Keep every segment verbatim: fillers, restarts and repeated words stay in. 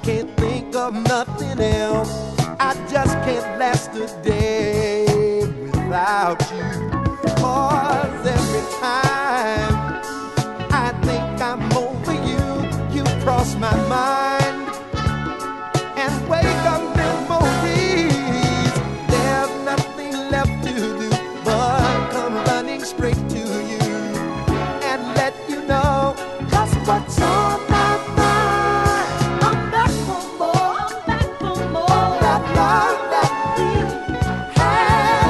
can't think of nothing else. I just can't last a day without you. 'Cause every time I think I'm over you, you cross my mind and wake up memories. There's nothing left to do but come running straight to you and let you know just what's on my mind. I'm back for more, I'm back for more. That love that we had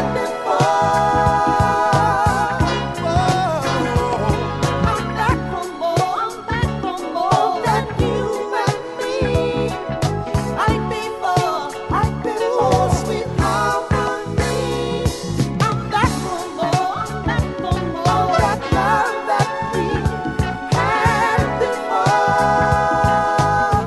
before. Oh, I'm back for more, I'm back for more than you and me. Like before, like before, sweet harmony. I'm back for more, I'm back for more. That love that we had before.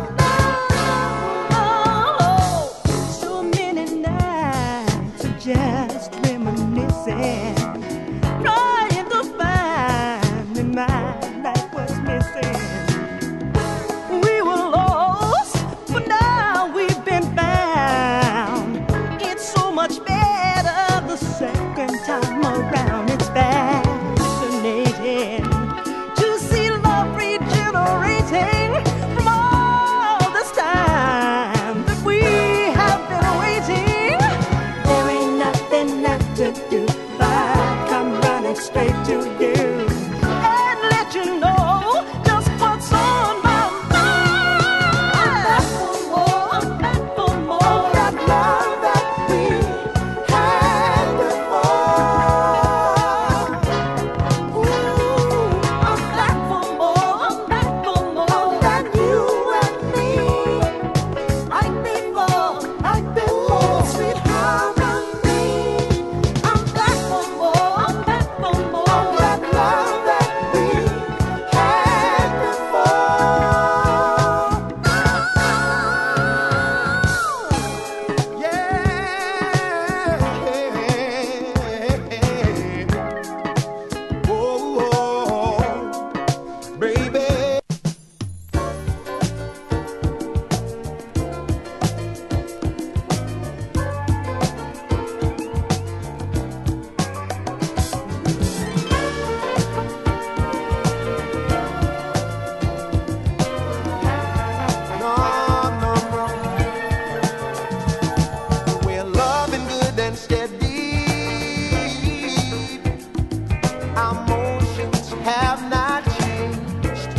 Oh, so many nights of just reminiscing, trying to find the mind that was missing. We were lost, but now we've been found. It's so much better the second time around. It's fascinating to see love regenerating from all this time that we have been waiting. There ain't nothing left to do but come running straight to you and let you know just what's on my mind. I'm back for more, I'm back for more. That love that we had before. Ooh, I'm back for more, I'm back for more than you and me. Like before, like before, sweet harmony. I'm back for more, I'm back for more. That love that we had before. Yeah. Oh, baby. No, no, no. We're loving good and steady. Our emotions have not changed.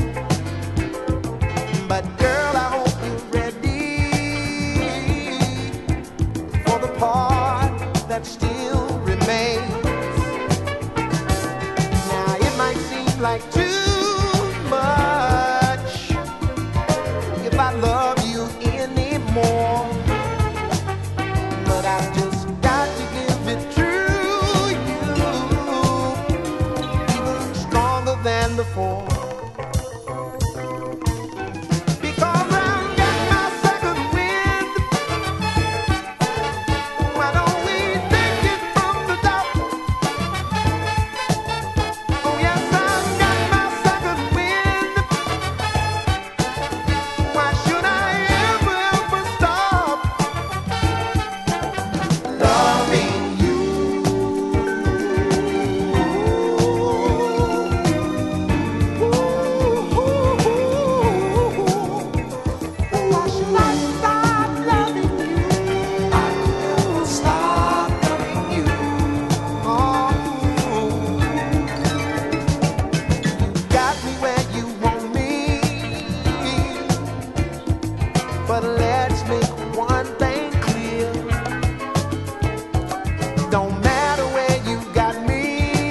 But girl, I hope you're ready for the part that still remains. Now it might seem like too much if I love you anymore, but I've just got to give it to you, even stronger than before. Because I've got my second wind. Why don't we take it from the top? Oh yes, I've got my second wind. Why should I ever, ever stop loving you? Why should I stop loving you? I will stop loving you. Oh, you got me where you want me. But let's make one thing clear. Don't matter where you got me,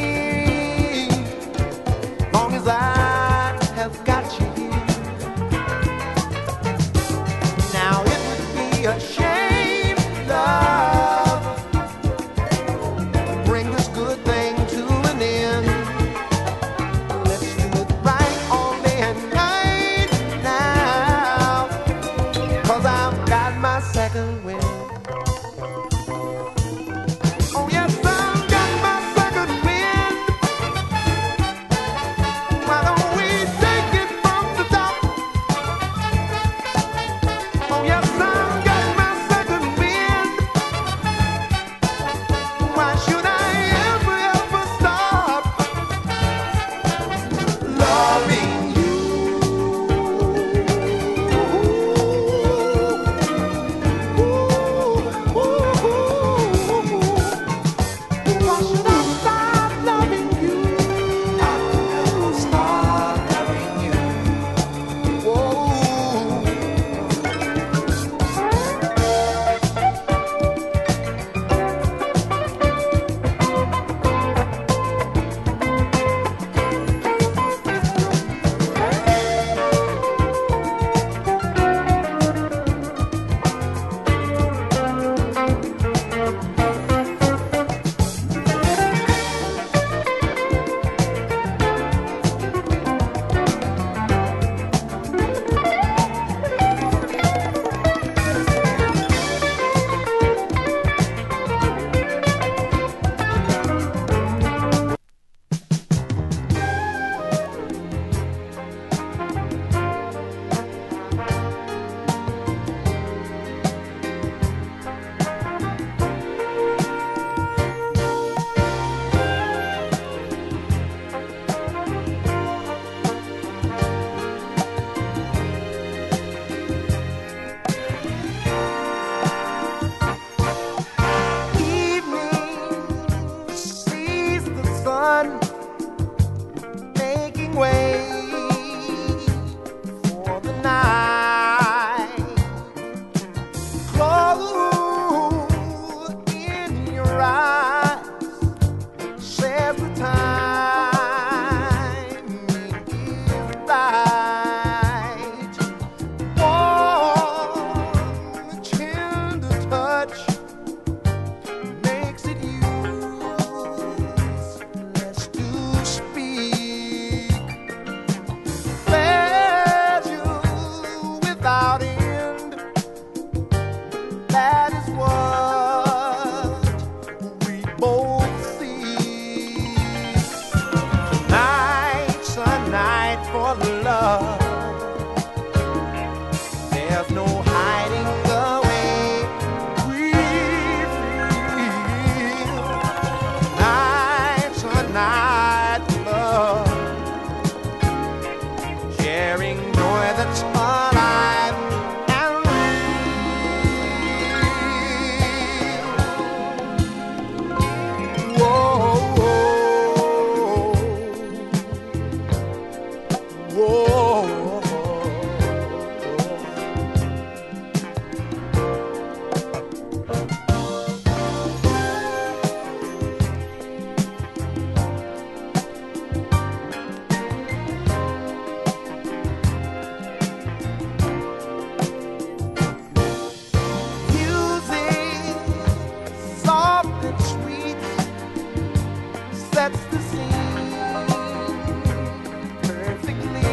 long as I have got you here. Now it would be a shame, love, to bring this good thing to an end. Let's do it right all day and night now. 'Cause I've got my that's alive and real. Whoa, whoa, whoa. Sets the scene perfectly.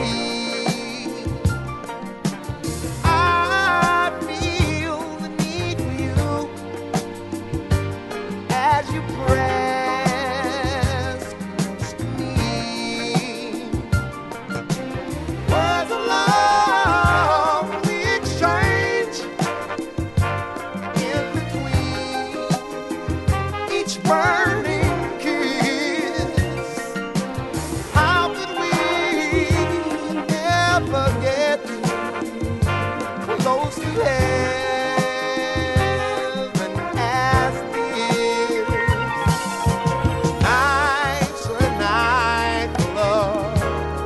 I feel the need for you as you press close to me. Words of love we exchange in between each burning get close to heaven as this. Night's a night for love.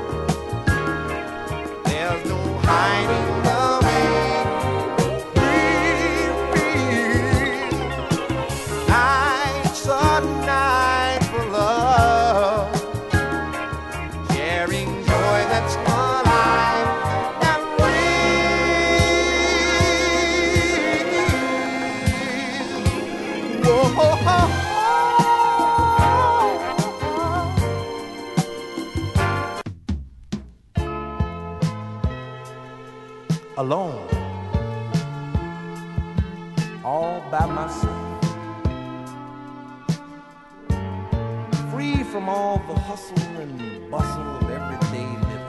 There's no hiding the way we feel. Night's a night for love, sharing joy that's alive. Alone, all by myself, free from all the hustle and bustle of everyday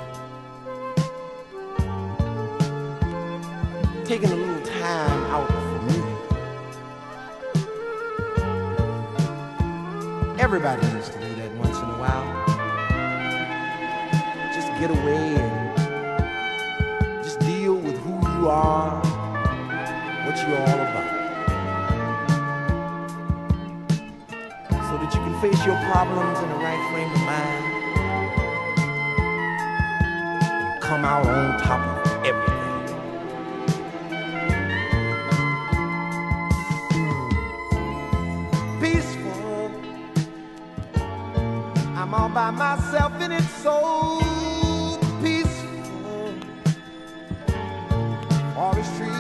living, taking a little time out for me. Everybody needs to do that once in a while. Just get away and just deal with who you are, what you're all about, so that you can face your problems in the right frame of mind and come out on top of everything. Peaceful, I'm all by myself and it's so peaceful. Forestry